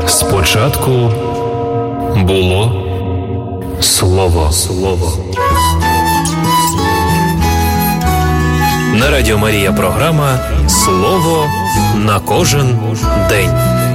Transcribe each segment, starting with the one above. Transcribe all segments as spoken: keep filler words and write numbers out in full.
Спочатку було слово. Слово. На Радіо Марія програма «Слово на кожен день».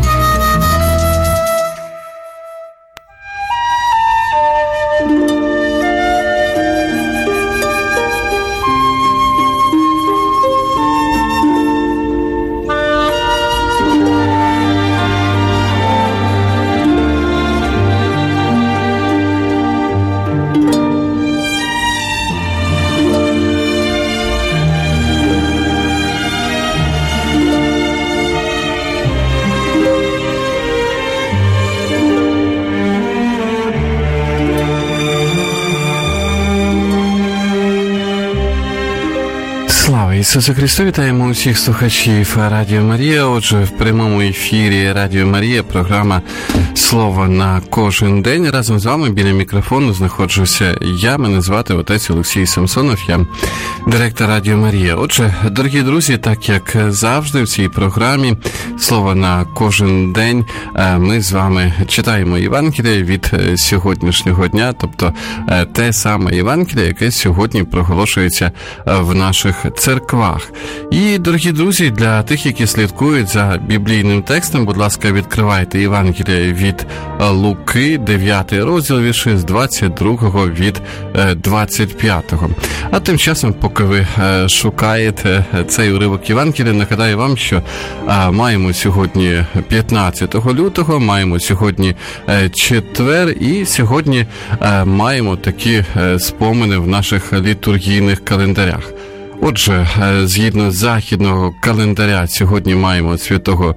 Слава Ісусу Христу! Вітаємо усіх слухачів Радіо Марія. Отже, в прямому ефірі Радіо Марія програма «Слово на кожен день». Разом з вами біля мікрофону знаходжуся я. Мене звати отець Олексій Самсонов, я директор Радіо Марія. Отже, дорогі друзі, так як завжди в цій програмі «Слово на кожен день» ми з вами читаємо Євангеліє від сьогоднішнього дня, тобто те саме Євангеліє, яке сьогодні проголошується в наших церквах. І, дорогі друзі, для тих, які слідкують за біблійним текстом, будь ласка, відкривайте Євангеліє від Луки, дев'ятий розділ, вірші з двадцять другого від двадцять п'ятого. А тим часом, поки ви шукаєте цей уривок Євангелія, нагадаю вам, що маємо сьогодні п'ятнадцятого лютого, маємо сьогодні четвер, і сьогодні маємо такі спомини в наших літургійних календарях. Отже, згідно західного календаря, сьогодні маємо святого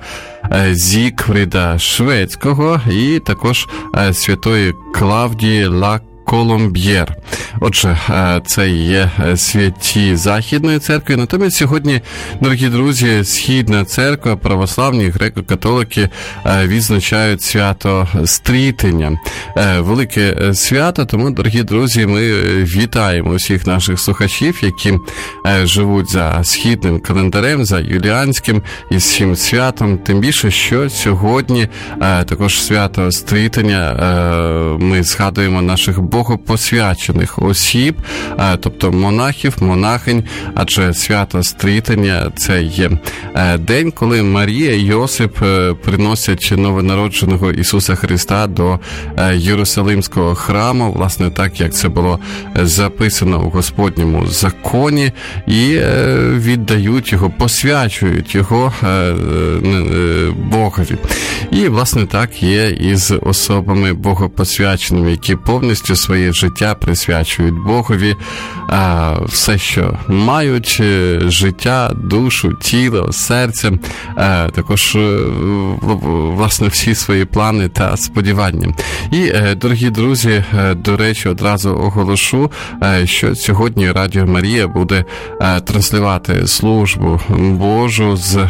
Зігфріда Шведського і також святої Клавдії Ла Коломб'єр. Отже, це є святі Західної церкви. Натомість сьогодні, дорогі друзі, Східна церква, православні, греко-католики відзначають свято Стрітення. Велике свято, тому, дорогі друзі, ми вітаємо усіх наших слухачів, які живуть за східним календарем, за юліанським, із цим святом. Тим більше, що сьогодні також свято Стрітення, ми згадуємо наших богопосвячених осіб, тобто монахів, монахинь, адже свято Стрітення – це є день, коли Марія і Йосип приносять новонародженого Ісуса Христа до Єрусалимського храму, власне, так, як це було записано у Господньому законі, і віддають його, посвячують його Богові. І, власне, так є із особами богопосвяченими, які повністю своє життя присвячують Богові, все, що мають, життя, душу, тіло, серце, також, власне, всі свої плани та сподівання. І, дорогі друзі, до речі, одразу оголошу, що сьогодні Радіо Марія буде транслювати службу Божу з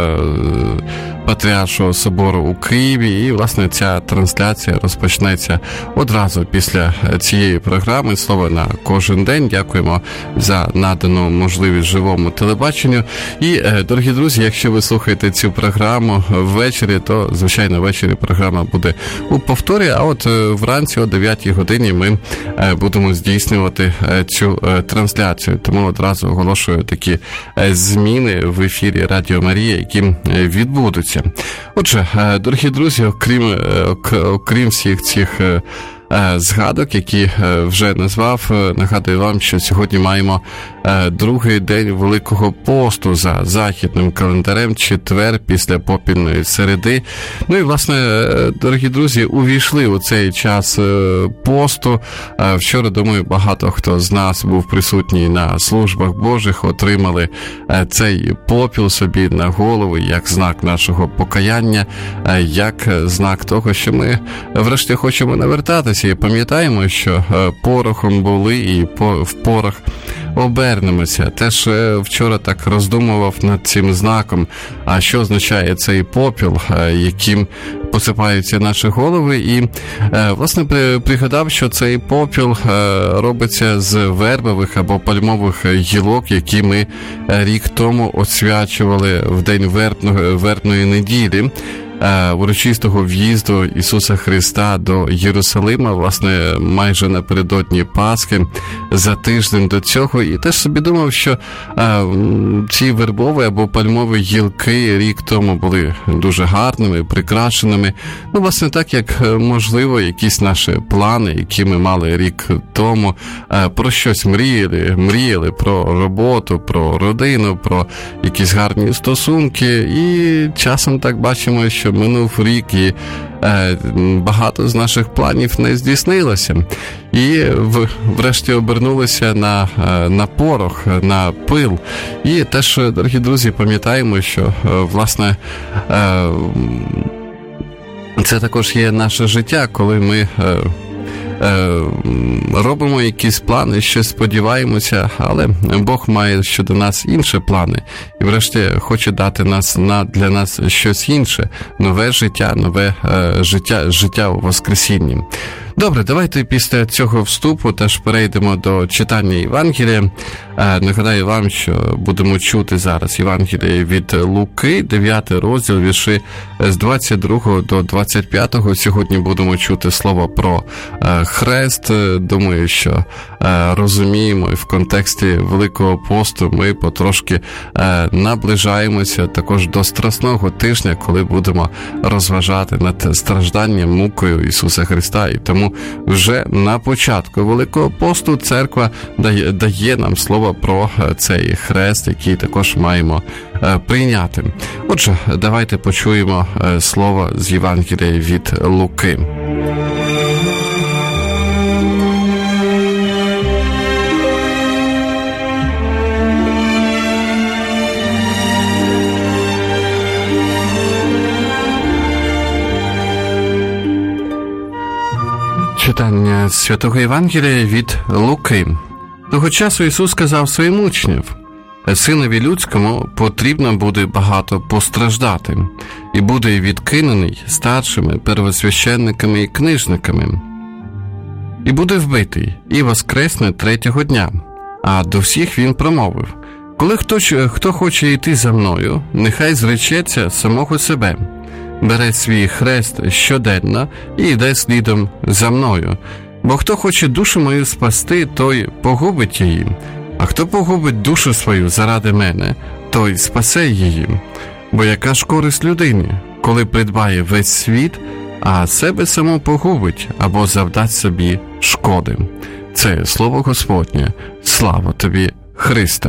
Патріаршого собору у Києві, і, власне, ця трансляція розпочнеться одразу після цієї програми «Слово на кожен день». Дякуємо за надану можливість живому телебаченню. І, дорогі друзі, якщо ви слухаєте цю програму ввечері, то, звичайно, ввечері програма буде у повторі, а от вранці о дев'ятій годині ми будемо здійснювати цю трансляцію. Тому одразу оголошую такі зміни в ефірі Радіо Марія, які відбудуться. Отже, дорогі друзі, окрім, окрім всіх цих згадок, які вже назвав, нагадую вам, що сьогодні маємо другий день Великого посту за західним календарем, четвер після попільної середи. Ну і, власне, дорогі друзі, увійшли у цей час посту. Вчора, думаю, багато хто з нас був присутній на службах Божих, отримали цей попіл собі на голову як знак нашого покаяння, як знак того, що ми врешті хочемо навертатися і пам'ятаємо, що порохом були і в порох обернемося. Теж вчора так роздумував над цим знаком, а що означає цей попіл, яким посипаються наші голови, і, власне, пригадав, що цей попіл робиться з вербових або пальмових гілок, які ми рік тому освячували в день вербної неділі. урочистого в'їзду Ісуса Христа до Єрусалима, власне, майже напередодні Пасхи, за тиждень до цього, і теж собі думав, що ці вербові або пальмові гілки рік тому були дуже гарними, прикрашеними. Ну, власне, так, як, можливо, якісь наші плани, які ми мали рік тому, про щось мріяли, мріяли про роботу, про родину, про якісь гарні стосунки, і часом так бачимо, що минув рік, і е, багато з наших планів не здійснилося. І в, врешті обернулися на, на порох, на пил. І теж, дорогі друзі, пам'ятаємо, що, власне, е, це також є наше життя, коли ми е, е, робимо якісь плани, щось сподіваємося, але Бог має щодо нас інші плани. І врешті хоче дати нас, на, для нас щось інше, нове життя, нове е, життя, життя у Воскресінні. Добре, давайте після цього вступу теж перейдемо до читання Євангелія. Нагадаю вам, що будемо чути зараз Євангеліє від Луки, дев'ятий розділ, вірші з двадцять другого до двадцять п'ятого. Сьогодні будемо чути слово про хрест. Думаю, що розуміємо, і в контексті Великого посту ми потрошки наближаємося також до Страсного тижня, коли будемо розважати над стражданням, мукою Ісуса Христа. І тому вже на початку Великого посту церква дає, дає нам слово про цей хрест, який також маємо прийняти. Отже, давайте почуємо слово з Євангелія від Луки. Читання Святого Євангелія від Луки. Того часу Ісус сказав своїм учням: «Синові людському потрібно буде багато постраждати, і буде відкинений старшими, первосвященниками і книжниками, і буде вбитий, і воскресне третього дня». А до всіх він промовив: «Коли хто, хто хоче йти за мною, нехай зречеться самого себе, бере свій хрест щоденно і йде слідом за мною. Бо хто хоче душу мою спасти, той погубить її, а хто погубить душу свою заради мене, той спасе її. Бо яка ж користь людині, коли придбає весь світ, а себе само погубить або завдасть собі шкоди?» Це слово Господнє. Слава тобі, Христе!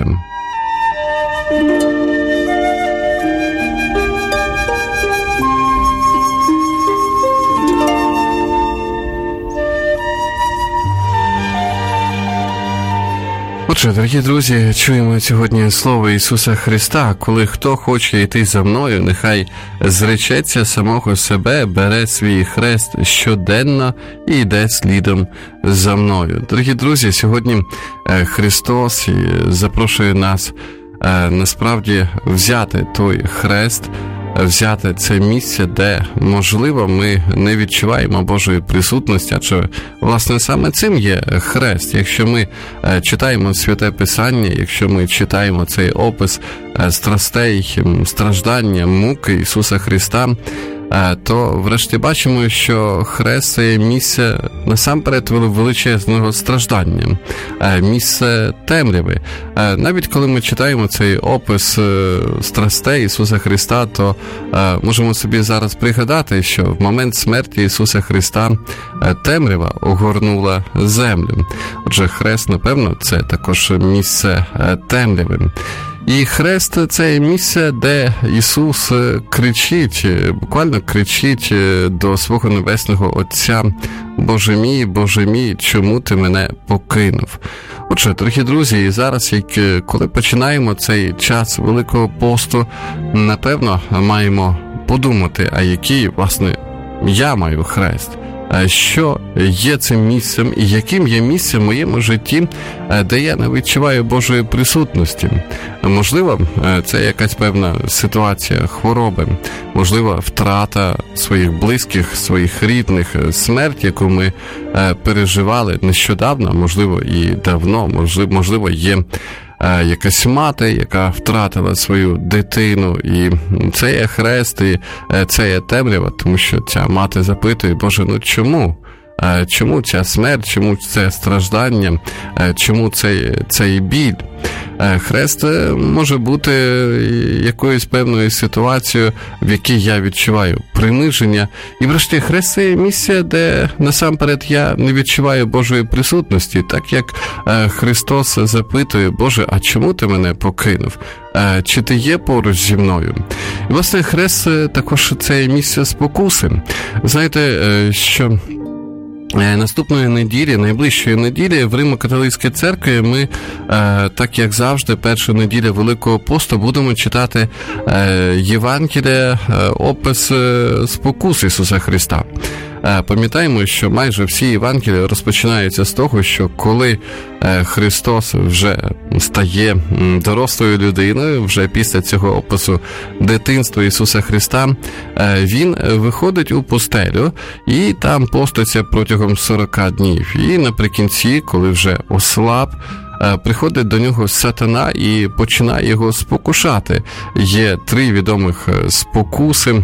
Отже, дорогі друзі, чуємо сьогодні слово Ісуса Христа: «Коли хто хоче йти за мною, нехай зречеться самого себе, бере свій хрест щоденно і йде слідом за мною». Дорогі друзі, сьогодні Христос запрошує нас насправді взяти той хрест, взяти це місце, де, можливо, ми не відчуваємо Божої присутності, адже, власне, саме цим є хрест. Якщо ми читаємо Святе Писання, якщо ми читаємо цей опис страстей, страждання, муки Ісуса Христа, то врешті бачимо, що хрест – це місце насамперед величезного страждання, місце темряви. Навіть коли ми читаємо цей опис страстей Ісуса Христа, то можемо собі зараз пригадати, що в момент смерті Ісуса Христа темрява огорнула землю. Отже, хрест, напевно, це також місце темряви. І хрест – це місце, де Ісус кричить, буквально кричить до свого Небесного Отця: «Боже мій, Боже мій, чому ти мене покинув?» Отже, дорогі друзі, і зараз, як, коли починаємо цей час Великого посту, напевно, маємо подумати, а який, власне, я маю хрест. Що є цим місцем і яким є місцем в моєму житті, де я не відчуваю Божої присутності. Можливо, це якась певна ситуація хвороби, можливо, втрата своїх близьких, своїх рідних, смерть, яку ми переживали нещодавно, можливо, і давно, можливо, є якась мати, яка втратила свою дитину, і це є хрест, і це є темрява, тому що ця мати запитує: Боже, ну чому? Чому ця смерть, чому це страждання, чому цей, цей біль? Хрест може бути якоюсь певною ситуацією, в якій я відчуваю приниження. І врешті хрест – це місце, де насамперед я не відчуваю Божої присутності, так як Христос запитує: Боже, а чому ти мене покинув? Чи ти є поруч зі мною? І, власне, хрест також це місце спокуси. Знаєте, що наступної неділі, найближчої неділі в Римо-католицькій церкві ми, так як завжди, першу неділю Великого посту будемо читати Євангелія, опис спокус Ісуса Христа. Пам'ятаємо, що майже всі Євангелії розпочинаються з того, що коли Христос вже стає дорослою людиною, вже після цього опису дитинства Ісуса Христа, Він виходить у пустелю і там поститься протягом сорок днів. І наприкінці, коли вже ослаб, приходить до нього сатана і починає його спокушати. Є три відомих спокуси,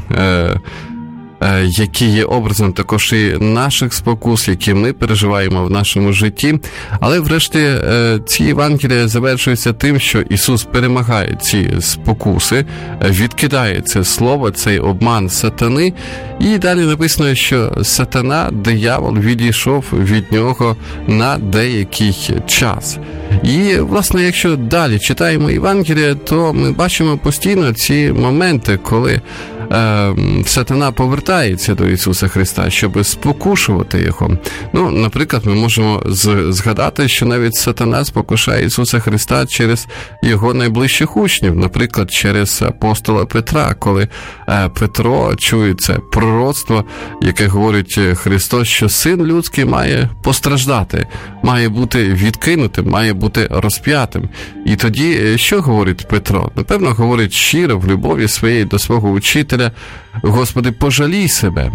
які є образом також і наших спокус, які ми переживаємо в нашому житті. Але врешті ці Євангелія завершуються тим, що Ісус перемагає ці спокуси, відкидає це слово, цей обман сатани, і далі написано, що сатана, диявол, відійшов від нього на деякий час. І, власне, якщо далі читаємо Євангелія, то ми бачимо постійно ці моменти, коли е, сатана повертається до Ісуса Христа, щоб спокушувати Його. Ну, наприклад, ми можемо згадати, що навіть сатана спокушає Ісуса Христа через Його найближчих учнів, наприклад, через апостола Петра, коли е, Петро чує це пророцтво, яке говорить Христос, що Син людський має постраждати, має бути відкинутим, має бути розп'ятим. І тоді що говорить Петро? Напевно, говорить щиро, в любові своєї до свого учителя: Господи, пожалій себе.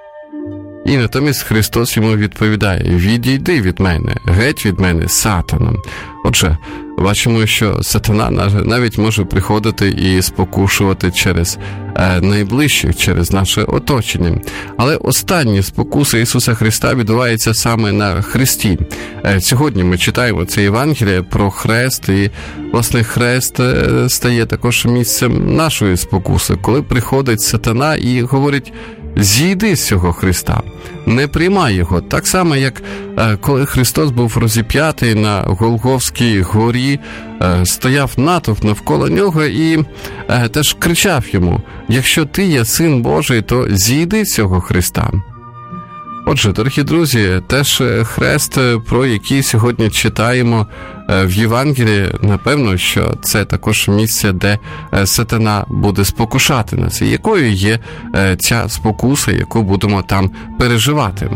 І натомість Христос йому відповідає: відійди від мене, геть від мене, сатана. Отже, бачимо, що сатана навіть може приходити і спокушувати через найближчих, через наше оточення. Але останні спокуси Ісуса Христа відбуваються саме на хресті. Сьогодні ми читаємо це Євангеліє про хрест, і, власне, хрест стає також місцем нашої спокуси, коли приходить сатана і говорить: зійди з цього Христа, не приймай його. Так само, як коли Христос був розіп'ятий на Голгофській горі, стояв натовп навколо нього і теж кричав йому: якщо ти є Син Божий, то зійди з цього Христа. Отже, дорогі друзі, теж хрест, про який сьогодні читаємо в Євангелії, напевно, що це також місце, де сатана буде спокушати нас. І якою є ця спокуса, яку будемо там переживати?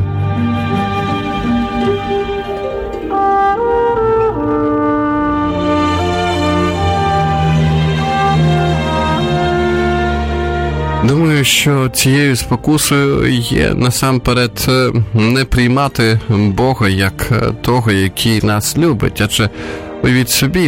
Думаю, що цією спокусою є насамперед не приймати Бога як того, який нас любить. Адже уявіть собі,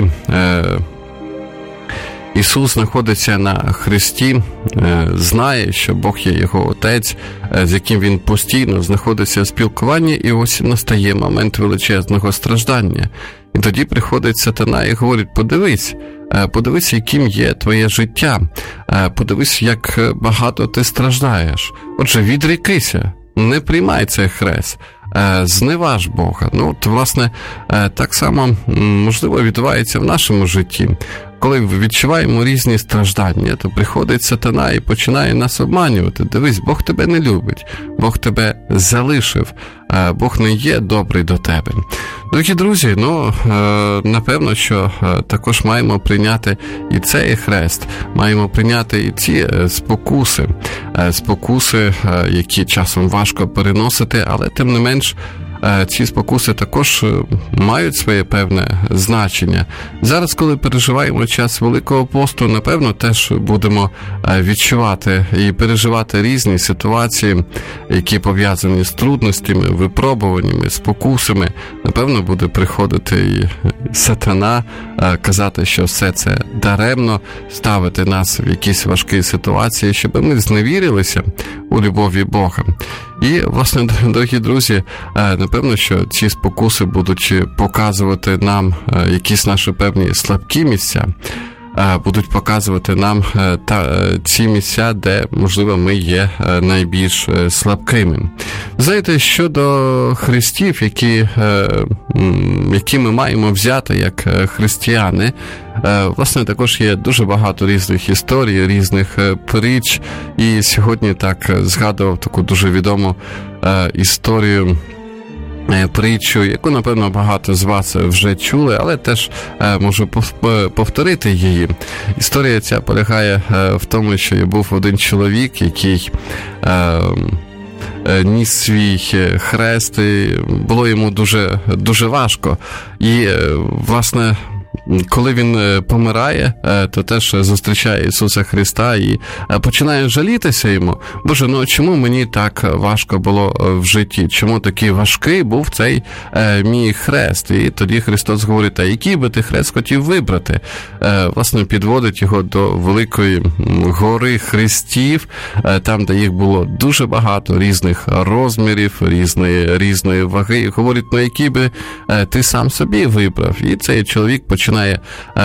Ісус знаходиться на хресті, знає, що Бог є його Отець, з яким він постійно знаходиться в спілкуванні, і ось настає момент величезного страждання. І тоді приходить сатана і говорить: подивись, подивись, яким є твоє життя, подивись, як багато ти страждаєш. Отже, відрікися, не приймай цей хрест, зневаж Бога. Ну, от, власне, так само, можливо, відбувається в нашому житті. Коли відчуваємо різні страждання, то приходить сатана і починає нас обманювати. Дивись, Бог тебе не любить, Бог тебе залишив, Бог не є добрий до тебе. Дорогі друзі, ну, напевно, що також маємо прийняти і цей хрест, маємо прийняти і ці спокуси, спокуси, які часом важко переносити, але тим не менш ці спокуси також мають своє певне значення. Зараз, коли переживаємо час Великого посту, напевно, теж будемо відчувати і переживати різні ситуації, які пов'язані з трудностями, випробуваннями, спокусами. Напевно, буде приходити і сатана, казати, що все це даремно, ставити нас в якісь важкі ситуації, щоб ми зневірилися у любові Бога. І, власне, дорогі друзі, напевно, що ці спокуси будуть показувати нам якісь наші певні слабкі місця, будуть показувати нам та, ці місця, де, можливо, ми є найбільш слабкими. Знаєте, щодо хрестів, які, які ми маємо взяти як християни, власне, також є дуже багато різних історій, різних притч, і сьогодні так згадував таку дуже відому історію, притчу, яку, напевно, багато з вас вже чули, але теж е, можу повторити її. Історія ця полягає е, в тому, що був один чоловік, який е, е, ніс свій хрест, і було йому дуже, дуже важко. І, е, власне, коли він помирає, то теж зустрічає Ісуса Христа і починає жалітися йому. Боже, ну чому мені так важко було в житті? Чому такий важкий був цей е, мій хрест? І тоді Христос говорить, а який би ти хрест хотів вибрати? Е, власне, підводить його до великої гори хрестів, е, там, де їх було дуже багато різних розмірів, різної, різної ваги. І говорить, ну який би е, ти сам собі вибрав? І цей чоловік починає починає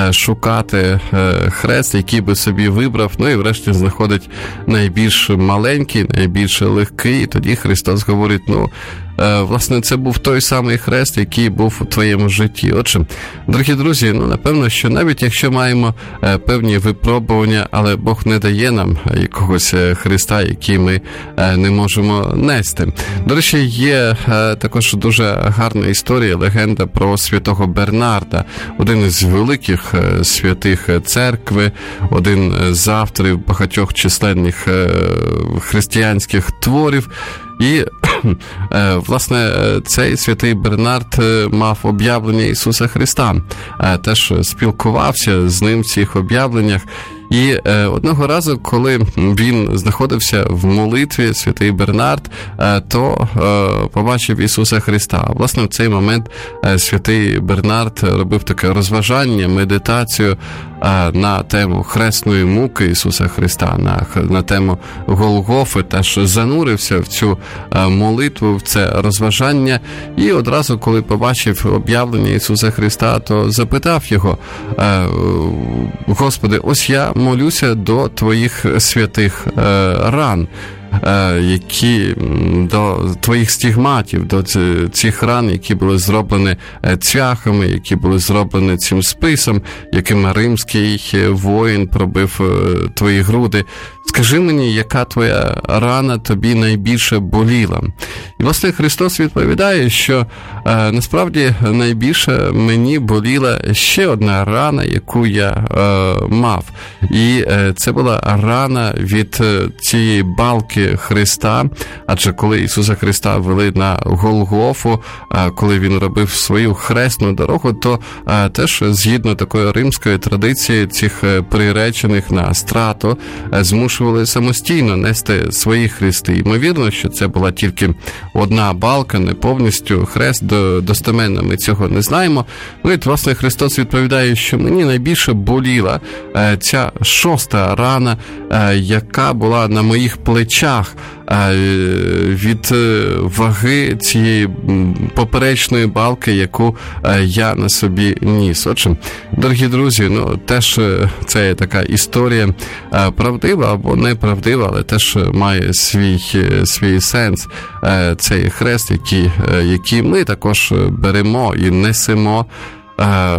шукати хрест, який би собі вибрав, ну і врешті знаходить найбільш маленький, найбільш легкий, і тоді Христос говорить, ну, власне, це був той самий хрест, який був у твоєму житті. Отже, дорогі друзі, ну, напевно, що навіть якщо маємо певні випробування, але Бог не дає нам якогось хреста, який ми не можемо нести. До речі, є також дуже гарна історія, легенда про святого Бернарда, один із великих святих церкви, один з авторів багатьох численних християнських творів. І, власне, цей святий Бернард мав об'явлення Ісуса Христа, теж спілкувався з ним в цих об'явленнях. І е, одного разу, коли він знаходився в молитві, святий Бернард, е, то е, побачив Ісуса Христа. Власне, в цей момент е, святий Бернард робив таке розважання, медитацію е, на тему хресної муки Ісуса Христа, на, на тему Голгофи, теж занурився в цю е, молитву, в це розважання. І одразу, коли побачив об'явлення Ісуса Христа, то запитав його, е, Господи, ось я молюся до твоїх святих е, ран, е, які до твоїх стігматів, до цих ран, які були зроблені цвяхами, які були зроблені цим списом, яким римський воїн пробив е, твої груди. Скажи мені, яка твоя рана тобі найбільше боліла? І, власне, Христос відповідає, що е, насправді найбільше мені боліла ще одна рана, яку я е, мав. І е, це була рана від е, цієї балки Христа, адже коли Ісуса Христа вели на Голгофу, е, коли Він робив свою хресну дорогу, то е, теж згідно такої римської традиції цих е, приречених на страту е, змушували самостійно нести свої хрести. Ймовірно, що це була тільки одна балка, не повністю хрест, достеменно ми цього не знаємо. Ну і, власне, Христос відповідає, що мені найбільше боліла е, ця шоста рана, е, яка була на моїх плечах е, від ваги цієї поперечної балки, яку е, я на собі ніс. Отже, дорогі друзі, ну, теж це є така історія е, правдива або неправдива, але теж має свій, свій сенс. Е, цей хрест, який, е, який ми також беремо і несемо, е,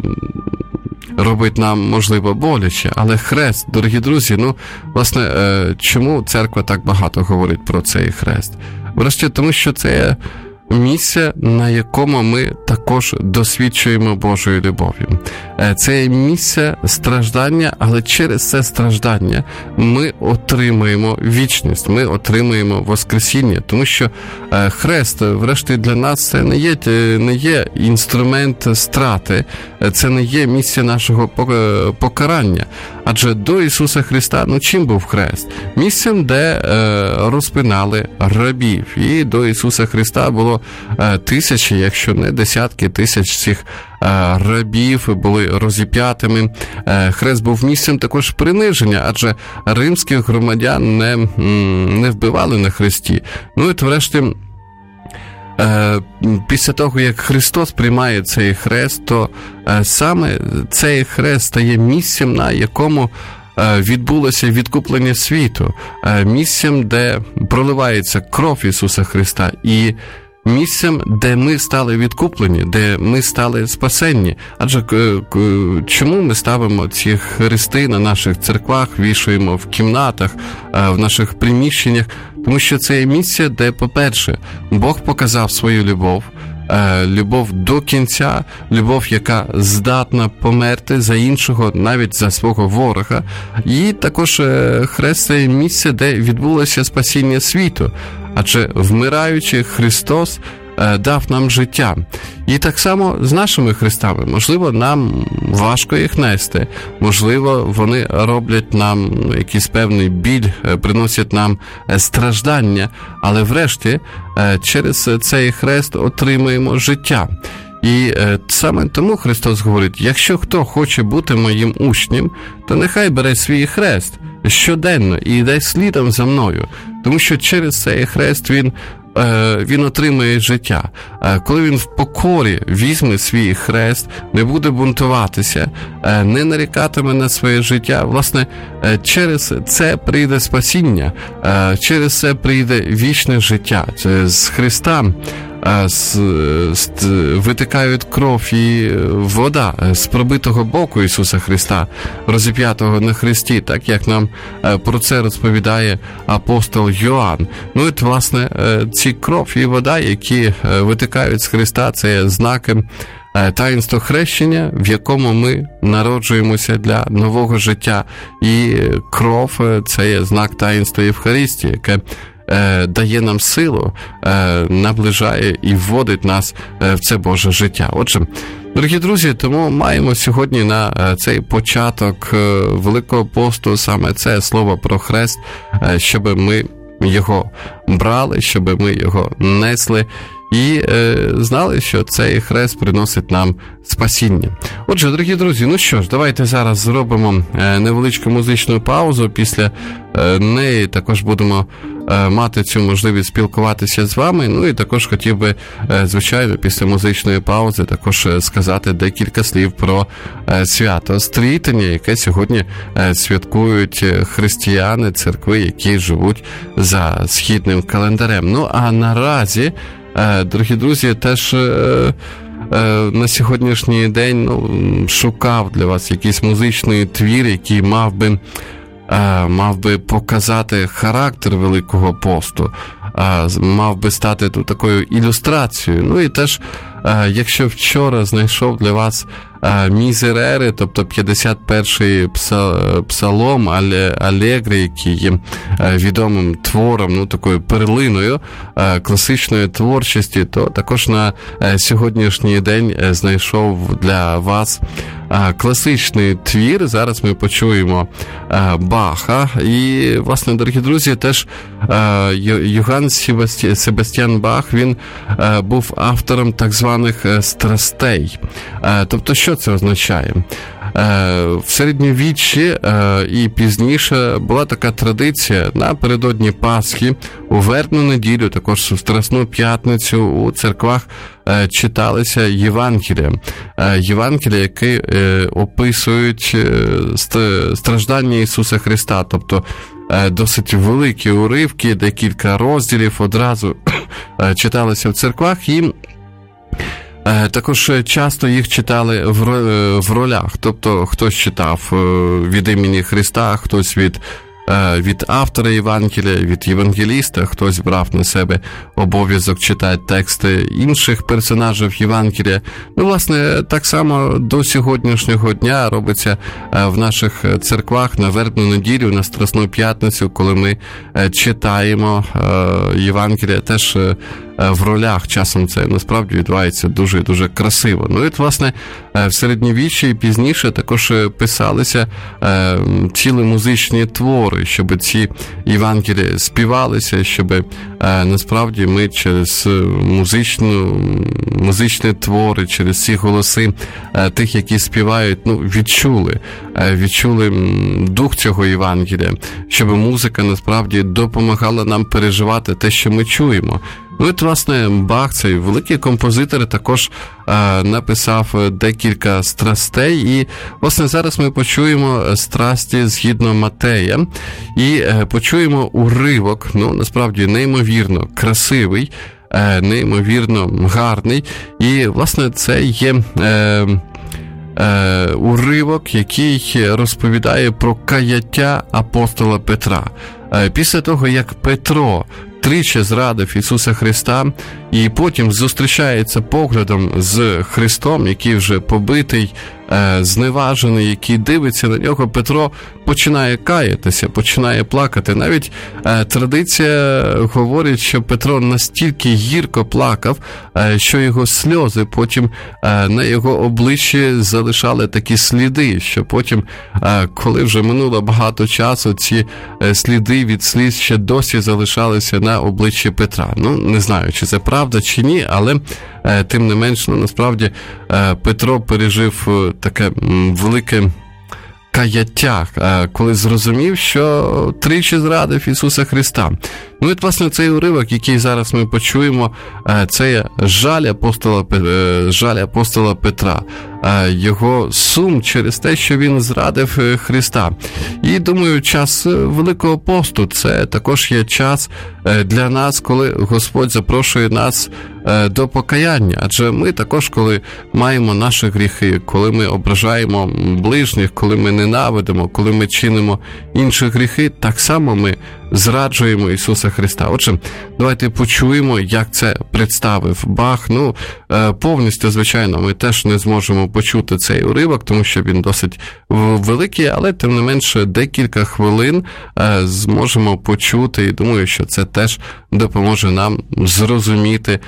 робить нам, можливо, боляче, але хрест, дорогі друзі, ну, власне, е, чому церква так багато говорить про цей хрест? Врешті, тому що це місце, на якому ми також досвідчуємо Божої любові. Це є місце страждання, але через це страждання ми отримуємо вічність, ми отримуємо воскресіння, тому що хрест, врешті, для нас це не є, не є інструмент страти, це не є місце нашого покарання. Адже до Ісуса Христа, ну чим був хрест? Місцем, де розпинали рабів. І до Ісуса Христа було тисячі, якщо не десятки тисяч цих рабів були розіп'ятими. Хрест був місцем також приниження, адже римських громадян не, не вбивали на хресті. Ну і врешті, після того, як Христос приймає цей хрест, то саме цей хрест стає місцем, на якому відбулося відкуплення світу, місцем, де проливається кров Ісуса Христа, і місцем, де ми стали відкуплені, де ми стали спасенні. Адже чому ми ставимо ці хрести на наших церквах, вішаємо в кімнатах, в наших приміщеннях? Тому що це є місце, де, по-перше, Бог показав свою любов, любов до кінця, любов, яка здатна померти за іншого, навіть за свого ворога. І також хрест – це місце, де відбулося спасіння світу. Адже вмираючи, Христос дав нам життя. І так само з нашими хрестами. Можливо, нам важко їх нести. Можливо, вони роблять нам якийсь певний біль, приносять нам страждання. Але врешті через цей хрест отримуємо життя. І саме тому Христос говорить: якщо хто хоче бути моїм учнем, то нехай бере свій хрест щоденно і йде слідом за мною. Тому що через цей хрест він, він отримує життя. Коли він в покорі візьме свій хрест, не буде бунтуватися, не нарікатиме на своє життя, власне, через це прийде спасіння, через це прийде вічне життя. Це з Христа витикають кров і вода з пробитого боку Ісуса Христа, розіп'ятого на хресті, так як нам про це розповідає апостол Йоанн. Ну і, власне, ці кров і вода, які витикають з Христа, це є знаки таїнства хрещення, в якому ми народжуємося для нового життя. І кров – це є знак таїнства Євхаристії, яке дає нам силу, наближає і вводить нас в це Боже життя. Отже, дорогі друзі, тому маємо сьогодні на цей початок Великого посту саме це слово про хрест, щоб ми його брали, щоб ми його несли і е, знали, що цей хрест приносить нам спасіння. Отже, дорогі друзі, ну що ж, давайте зараз зробимо е, невеличку музичну паузу. Після е, неї також будемо е, мати цю можливість спілкуватися з вами. Ну і також хотів би, е, звичайно, після музичної паузи також сказати декілька слів про е, свято Стрітення, яке сьогодні е, святкують християни, церкви, які живуть за східним календарем. Ну а наразі, дорогі друзі, теж е, е, на сьогоднішній день ну, шукав для вас якийсь музичний твір, який мав би, е, мав би показати характер Великого посту, е, мав би стати тут такою ілюстрацією. Ну і теж, е, якщо вчора знайшов для вас Мізерери, тобто п'ятдесят перший псалом Алегри, який є відомим твором, ну такою перлиною класичної творчості, то також на сьогоднішній день знайшов для вас класичний твір. Зараз ми почуємо Баха. І, власне, дорогі друзі, теж Йоганн Себастьян Бах, він був автором так званих страстей. Тобто, що це означає? В середньовіччі і пізніше була така традиція: напередодні Пасхи, у вербну неділю, також в Страсну п'ятницю у церквах читалися Євангелія. Євангелія, які описують страждання Ісуса Христа, тобто досить великі уривки, декілька розділів одразу читалися в церквах, і також часто їх читали в ролях, тобто хтось читав від імені Христа, хтось від від автора Євангелія, від євангеліста, хтось брав на себе обов'язок читати тексти інших персонажів Євангелія. Ну, власне, так само до сьогоднішнього дня робиться в наших церквах на Вербну неділю, на Страсну п'ятницю, коли ми читаємо Євангелія, теж в ролях. Часом це насправді відбувається дуже-дуже красиво. Ну і, власне, в середньовіччі і пізніше також писалися цілі музичні твори, щоб ці Євангелії співалися, щоб насправді ми через музичну, музичні твори, через ці голоси тих, які співають, ну, відчули, відчули дух цього Євангелія, щоб музика насправді допомагала нам переживати те, що ми чуємо. Ну, і, власне, Бах, цей великий композитор, також е, написав декілька страстей, і, власне, зараз ми почуємо страсті згідно Матея, і е, почуємо уривок, ну, насправді, неймовірно красивий, е, неймовірно гарний, і, власне, це є... Е, Е, уривок, який розповідає про каяття апостола Петра. Е, після того, як Петро тричі зрадив Ісуса Христа і потім зустрічається поглядом з Христом, який вже побитий, е, зневажений, який дивиться на нього, Петро починає каятися, починає плакати. Навіть е, традиція говорить, що Петро настільки гірко плакав, е, що його сльози потім е, на його обличчі залишали такі сліди, що потім, е, коли вже минуло багато часу, ці е, сліди від сліз ще досі залишалися на обличчі Петра. Ну, не знаю, чи це правда, чи ні, але е, тим не менш, ну, насправді, е, Петро пережив е, таке м, велике каяття, е, коли зрозумів, що тричі зрадив Ісуса Христа. Ну, і, власне, цей уривок, який зараз ми почуємо, е, це є жаль апостола, е, жаль апостола Петра, е, його сум через те, що він зрадив Христа. І, думаю, час Великого посту – це також є час для нас, коли Господь запрошує нас до покаяння. Адже ми також, коли маємо наші гріхи, коли ми ображаємо ближніх, коли ми ненавидимо, коли ми чинимо інші гріхи, так само ми зраджуємо Ісуса Христа. Отже, давайте почуємо, як це представив Бах. Ну, повністю, звичайно, ми теж не зможемо почути цей уривок, тому що він досить великий, але, тим не менше, декілька хвилин зможемо почути, і думаю, що це теж допоможе нам зрозуміти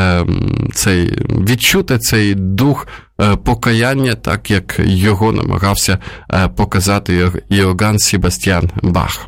цей, відчути цей дух покаяння, так як його намагався показати Йоганн Себастьян Бах.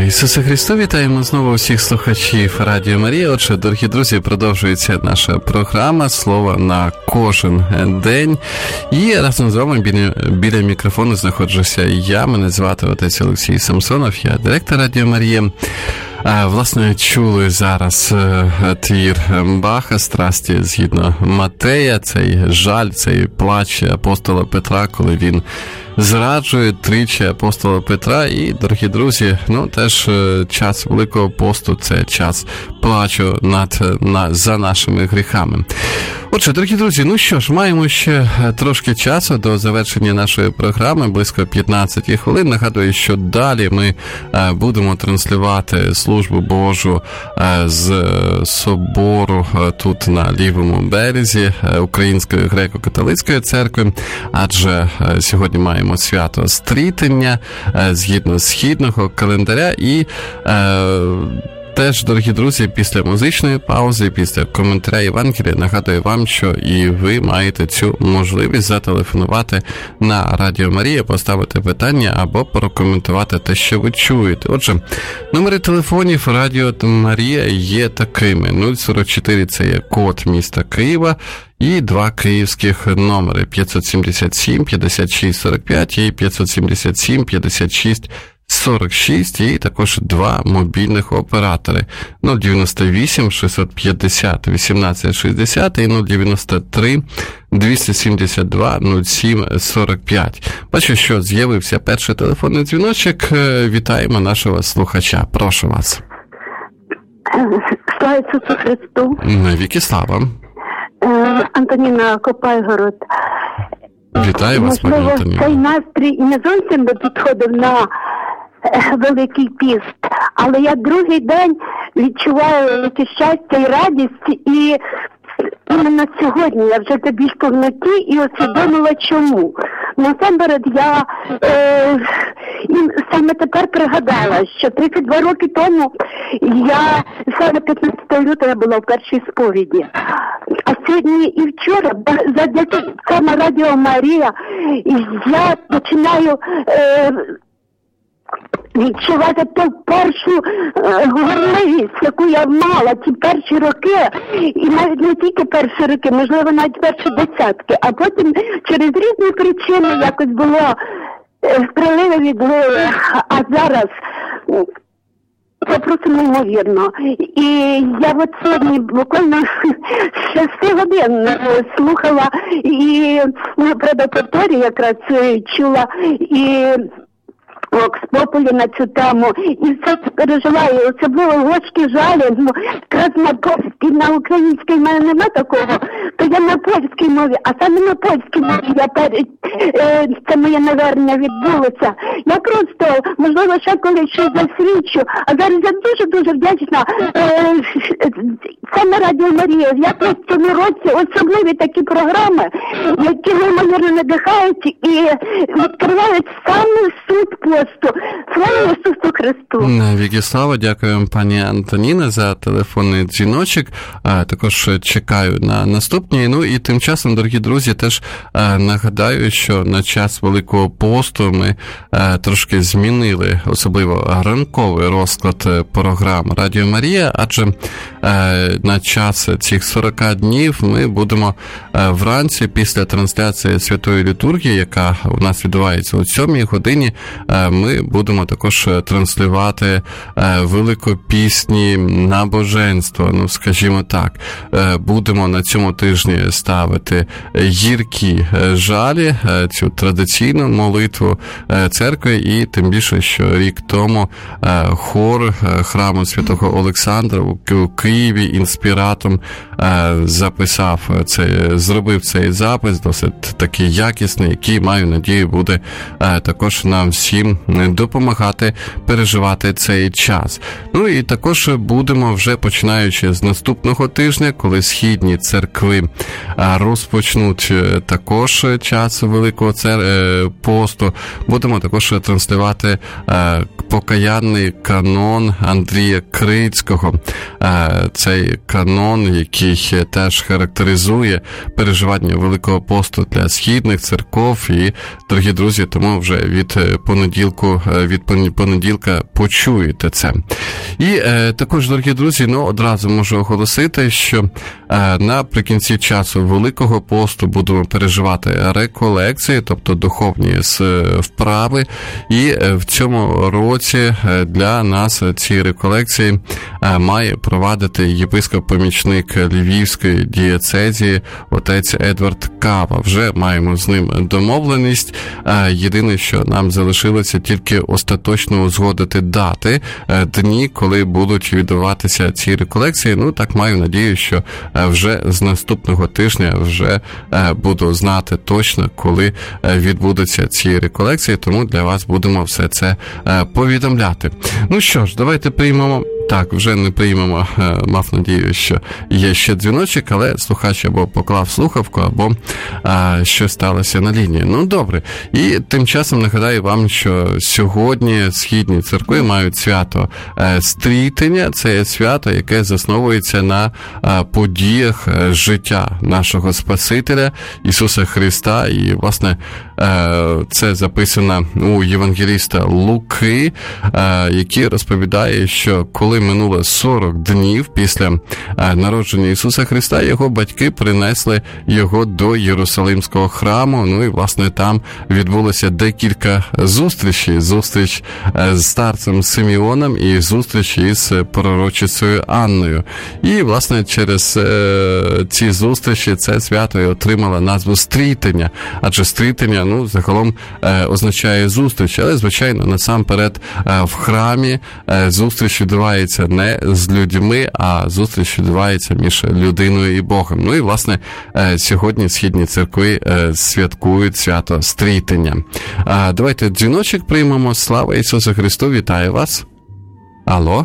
Ісусе Христу, вітаємо знову всіх слухачів Радіо Марія. Отже, дорогі друзі, продовжується наша програма «Слово на кожен день». І разом з вами біля, біля мікрофону знаходжуся я, мене звати отець Олексій Самсонов, я директор Радіо Марія. Власне, чули зараз твір Баха «Страсті згідно Матея», цей жаль, цей плач апостола Петра, коли він зраджує тричі апостола Петра. І, дорогі друзі, ну, теж час Великого посту – це час плачу над, на, за нашими гріхами. Отже, дорогі друзі, ну що ж, маємо ще трошки часу до завершення нашої програми, близько п'ятнадцять хвилин. Нагадую, що далі ми будемо транслювати службу Божу з собору тут на лівому березі Української греко-католицької церкви, адже сьогодні маємо свято Стрітення згідно східного календаря. І теж, дорогі друзі, після музичної паузи, після коментаря Євангелія, нагадую вам, що і ви маєте цю можливість зателефонувати на Радіо Марія, поставити питання або прокоментувати те, що ви чуєте. Отже, номери телефонів Радіо Марія є такими. нуль сорок чотири – це є код міста Києва, і два київських номери п'ятсот сімдесят сім п'ятдесят шість сорок п'ять і п'ятсот сімдесят сім п'ятдесят шість сорок шість, і також два мобільних оператори нуль дев'яносто вісім шістсот п'ятдесят вісімнадцять шістдесят і нуль дев'яносто три двісті сімдесят два нуль сім сорок п'ять. Бачу, що з'явився перший телефонний дзвіночок. Вітаємо нашого слухача. Прошу вас. Слава Ісусу Христу. Навіки слава. Антоніна Копайгород. Вітаю вас, пані Антоніна. Можливо, цей настрій не зовсім би підходив на Великий піст, але я другий день відчуваю таке щастя і радість, і іменно сьогодні я вже це більш повноті і усвідомила чому. Насамперед я е, саме тепер пригадала, що тридцять два роки тому я саме п'ятнадцятого лютого була в першій сповіді. А сьогодні і вчора, завдяки саме Радіо Марія, я починаю е, відчувати ту першу е, горливість, яку я мала ті перші роки, і навіть не тільки перші роки, можливо, навіть перші десятки, а потім через різні причини якось було е, приливи відливи, а зараз це просто неймовірно. І я от сьогодні буквально шести годин слухала і правда повторі якраз чула і Окс Популі на цю тему, і все це переживаю, особливо гошкі жалі, ну, якраз на польській, на українській в мене нема такого, то я на польській мові, а саме на польській мові я пер... е, це моє навернення відбулося. Я просто, можливо, ще колись щось засвідчу, а зараз я дуже-дуже вдячна е, саме Радіо Марія. Я просто в цьому році особливі такі програми, які неймовірно надихають і відкривають саме суть посту. Слава Ісусу Христу! Навіки слава, дякую пані Антоніна за телефонний дзвіночок. Також чекаю на наступні. Ну і тим часом, дорогі друзі, теж нагадаю, що на час Великого посту ми трошки змінили, особливо ранковий розклад програм Радіо Марія, адже на час цих сорок днів ми будемо вранці після трансляції Святої Літургії, яка у нас відбувається о сьомій годині, ми будемо також транслювати великопісні набоженства, ну, скажімо так. Будемо на цьому тижні ставити гіркі жалі, цю традиційну молитву церкви, і тим більше, що рік тому хор храму Святого Олександра у Києві інспіратом записав цей, зробив цей запис, досить такий якісний, який, маю надію, буде також нам всім допомагати переживати цей час. Ну і також будемо вже починаючи з наступного тижня, коли східні церкви розпочнуть також час Великого цер... посту, будемо також транслювати покаянний канон Андрія Крицького. Цей канон, який теж характеризує переживання Великого посту для східних церков. І, дорогі друзі, тому вже від понеділку, від понеділка почуєте це. І е, також, дорогі друзі, ну, одразу можу оголосити, що е, наприкінці часу Великого посту будемо переживати реколекції, тобто духовні вправи. І в цьому році для нас ці реколекції має провадити єпископ-помічник Львівської дієцезії отець Едвард Кава. Вже маємо з ним домовленість. Єдине, що нам залишилося тільки остаточно узгодити дати, дні, коли будуть відбуватися ці реколекції. Ну, так маю надію, що вже з наступного тижня вже буду знати точно, коли відбудуться ці реколекції, тому для вас будемо все це повідомляти. Ну що ж, давайте приймемо. Так, вже не приймемо, мав надію, що є ще дзвіночок, але слухач або поклав слухавку, або а, щось сталося на лінії. Ну, добре. І тим часом нагадаю вам, що сьогодні східні церкви мають свято Стрітення. Це є свято, яке засновується на а, подіях життя нашого Спасителя Ісуса Христа. І, власне, а, це записано у євангеліста Луки, а, який розповідає, що коли минуло сорок днів після народження Ісуса Христа, його батьки принесли його до Єрусалимського храму. Ну і, власне, там відбулося декілька зустрічей. Зустріч з старцем Симеоном і зустріч із пророчицею Анною. І, власне, через ці зустрічі це свято і отримало назву Стрітення. Адже Стрітення, ну, загалом означає зустріч. Але, звичайно, насамперед в храмі зустріч відбувається не з людьми, а зустріч відбувається між людиною і Богом. Ну і, власне, сьогодні східні церкви святкують свято Стрітення. Давайте дзвіночок приймемо. Слава Ісусу Христу, вітаю вас. Алло?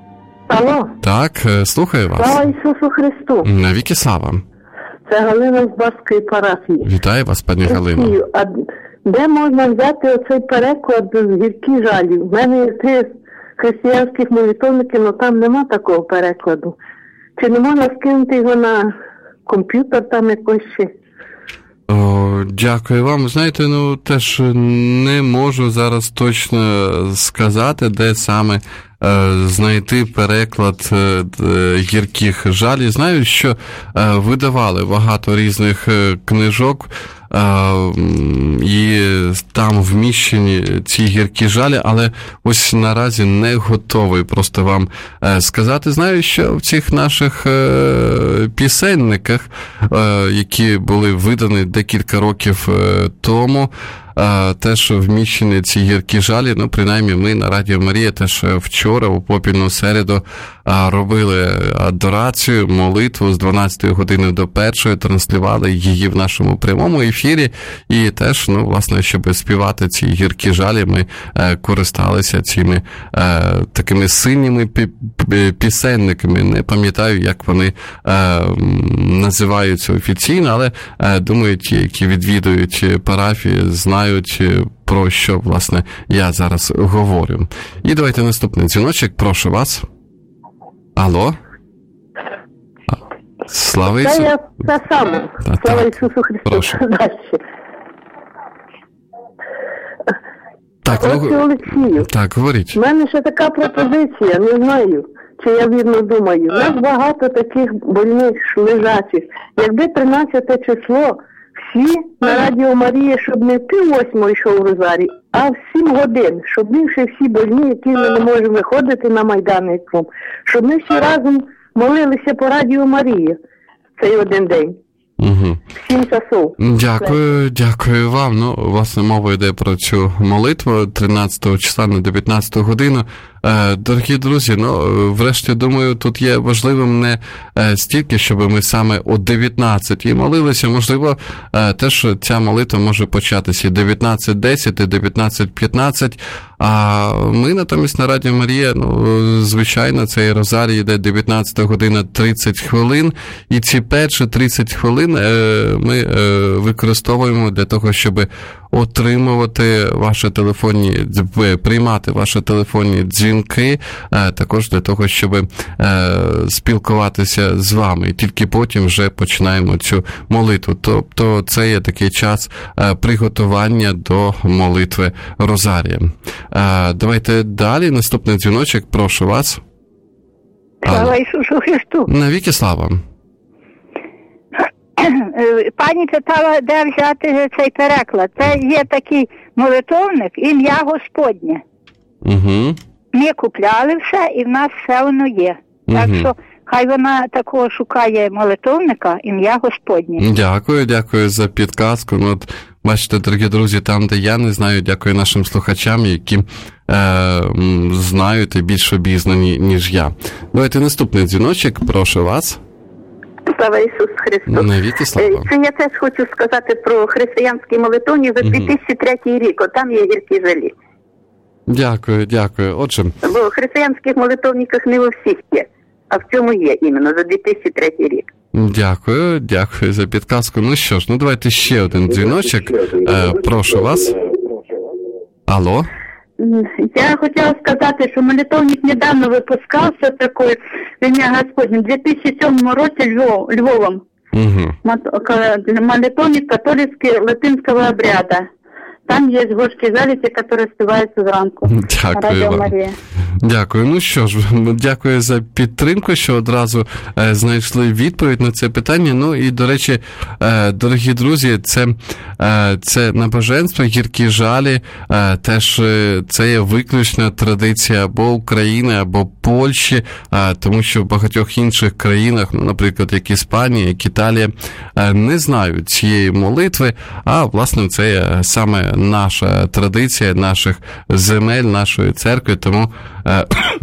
Алло? Так, слухаю вас. Слава Ісусу Христу. Навіки слава. Це Галина з Барської парафії. Вітаю вас, пані Галино. А де можна взяти оцей переклад з «Гіркі жалі»? В мене є три християнських молитовників, але там нема такого перекладу. Чи не можна скинути його на комп'ютер там якось ще? О, дякую вам. Знаєте, ну, теж не можу зараз точно сказати, де саме е, знайти переклад е, гірких жалів. Знаю, що е, видавали багато різних е, книжок, і там вміщені ці гіркі жалі, але ось наразі не готовий просто вам сказати. Знаю, що в цих наших пісенниках, які були видані декілька років тому, теж вміщені ці гіркі жалі. Ну, принаймні, ми на Радіо Марія теж вчора, у попільну середу, робили адорацію, молитву з дванадцятої години до першої, транслювали її в нашому прямому ефірі. І теж, ну, власне, щоб співати ці гіркі жалі, ми користалися цими такими синіми пісенниками. Не пам'ятаю, як вони називаються офіційно, але, думаю, ті, які відвідують парафії, знають, про що, власне, я зараз говорю. І давайте наступний дзвіночок, прошу вас. Алло? Слава Ісусу. Це я те саме. Та, Слава так. Ісусу Христу. Прошу. Дальше. Так, Отче ну, Олексію, так, говоріть. в мене ще така пропозиція, не знаю, чи я вірно думаю. У нас багато таких больних, лежачих. Якби тринадцяте число, всі на Радіо Марія, щоб не в пів восьмої йшов розарій, а в сім годин, щоб ми всі всі больні, які ми не можемо виходити на Майдан, щоб ми всі разом молилися по Радіо Марія цей один день. Угу. Сім часов. Дякую, дякую вам. Ну, власне, мова йде про цю молитву тринадцятого числа на дев'ятнадцяту годину. Дорогі друзі, ну, врешті, думаю, тут є важливим не стільки, щоб ми саме о дев'ятнадцятій молилися. Можливо, теж ця молитва може початися і дев'ятнадцять десять, і дев'ятнадцять п'ятнадцять. А ми натомість на Радіо Марія, ну, звичайно, цей розарій йде дев'ятнадцята година тридцять хвилин. І ці перші тридцять хвилин ми використовуємо для того, щоб отримувати ваші телефонні, приймати ваші телефонні дзвінки, також для того, щоб спілкуватися з вами. І тільки потім вже починаємо цю молитву. Тобто це є такий час приготування до молитви Розарія. Давайте далі. Наступний дзвіночок, прошу вас. Слава Ісусу Христу. Навіки слава. Пані читала, де взяти цей переклад. Це є такий молитовник, ім'я Господнє. Угу. Ми купляли все, і в нас все воно є. Угу. Так що хай вона такого шукає молитовника, ім'я Господнє. Дякую, дякую за підказку. Ну, от, бачите, дорогі друзі, там, де я не знаю, дякую нашим слухачам, які е, знають і більш обізнані, ніж я. Давайте наступний дзвіночок, прошу вас. Слава Ісусу Христу. Навіки слава. Це я теж хочу сказати про християнський молитовник за дві тисячі третій рік. От там є гіркі жалі. Дякую, дякую. Отже. Бо в християнських молитовниках не у всіх є, а в цьому є іменно за дві тисячі третій рік. Дякую, дякую за підказку. Ну що ж, ну давайте ще один дзвіночок. Е, прошу вас. Алло. Я хотіла сказати, що молитовник недавно випускався такий в ім'я Господнє в дві тисячі сьомому році Львов, Львовом. Угу. Молитовник католицький латинского обряда. Там є горські заліці, які співаються зранку. Дякую вам. Дякую. Ну що ж, дякую за підтримку, що одразу е, знайшли відповідь на це питання. Ну і, до речі, е, дорогі друзі, це, е, це набоженство, гіркі жалі, е, теж е, це є виключна традиція або України, або Польщі, е, тому що в багатьох інших країнах, ну, наприклад, як Іспанія, як Італія, е, не знають цієї молитви, а, власне, це є саме наша традиція наших земель, нашої церкви, тому е,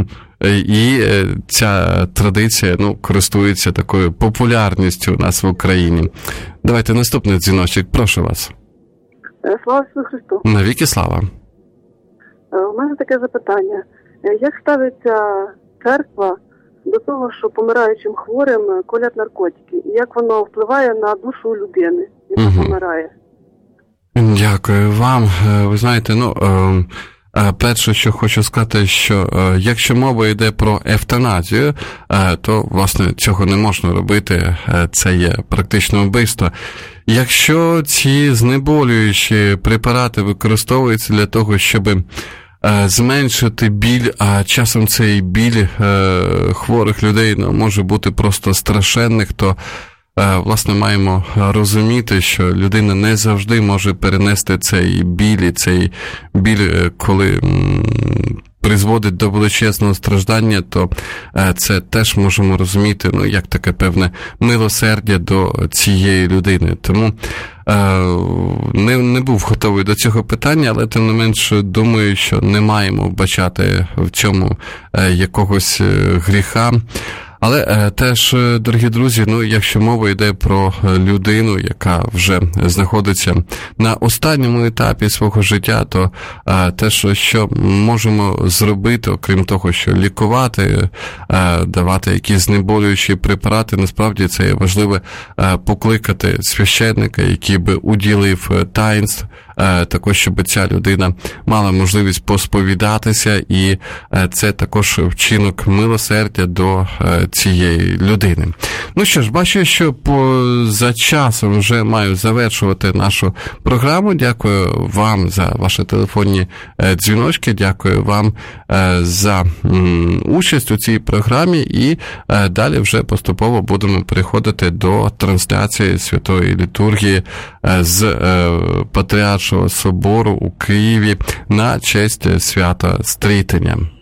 і ця традиція, ну, користується такою популярністю у нас в Україні. Давайте наступний дзвіночок, прошу вас. Слава Ісусу Христу. Навіки слава. У мене таке запитання. Як ставиться церква до того, що помираючим хворим колять наркотики? І як воно впливає на душу людини, яка угу. помирає? Дякую вам. Ви знаєте, ну, перше, що хочу сказати, що якщо мова йде про евтаназію, то, власне, цього не можна робити, це є практично вбивство. Якщо ці знеболюючі препарати використовуються для того, щоб зменшити біль, а часом цей біль хворих людей, ну, може бути просто страшенних, то власне, маємо розуміти, що людина не завжди може перенести цей біль, і цей біль, коли призводить до величезного страждання, то це теж можемо розуміти, ну, як таке певне милосердя до цієї людини. Тому не, не був готовий до цього питання, але тим не менш думаю, що не маємо вбачати в цьому якогось гріха. Але е, теж, дорогі друзі, ну, якщо мова йде про людину, яка вже знаходиться на останньому етапі свого життя, то е, те, що можемо зробити, окрім того, що лікувати, е, давати якісь знеболюючі препарати, насправді це важливо е, покликати священника, який би уділив таїнств, е, також, щоб ця людина мала можливість посповідатися, і е, це також вчинок милосердя до е, цієї людини. Ну що ж, бачу, що по, за часом вже маю завершувати нашу програму. Дякую вам за ваші телефонні е, дзвіночки, дякую вам е, за м, участь у цій програмі, і е, далі вже поступово будемо переходити до трансляції Святої Літургії е, з е, Патріаршого собору у Києві на честь свята Стрітення.